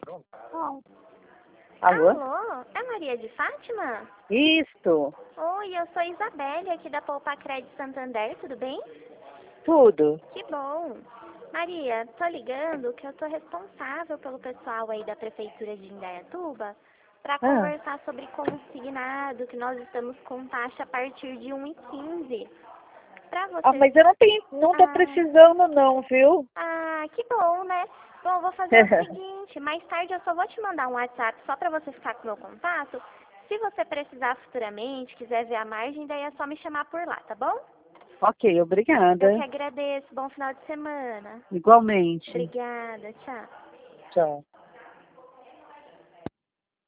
Alô? Alô? É Maria de Fátima? Isto, Oi, eu sou Isabelle, aqui da Poupa Crédito Santander, tudo bem? tudo. Que bom. Maria, tô ligando que eu tô responsável pelo pessoal aí da Prefeitura de Indaiatuba para Ah, conversar sobre consignado, que nós estamos com taxa a partir de 1,15. Para vocês... mas eu não tô Ah, precisando não, viu? que bom, né? Bom, eu vou fazer o seguinte, mais tarde eu só vou te mandar um WhatsApp só para você ficar com o meu contato. Se você precisar futuramente, quiser ver a margem, daí é só me chamar por lá, tá bom? Ok, Eu que obrigada. agradeço. Bom final de semana. Igualmente. Obrigada. Tchau. Tchau.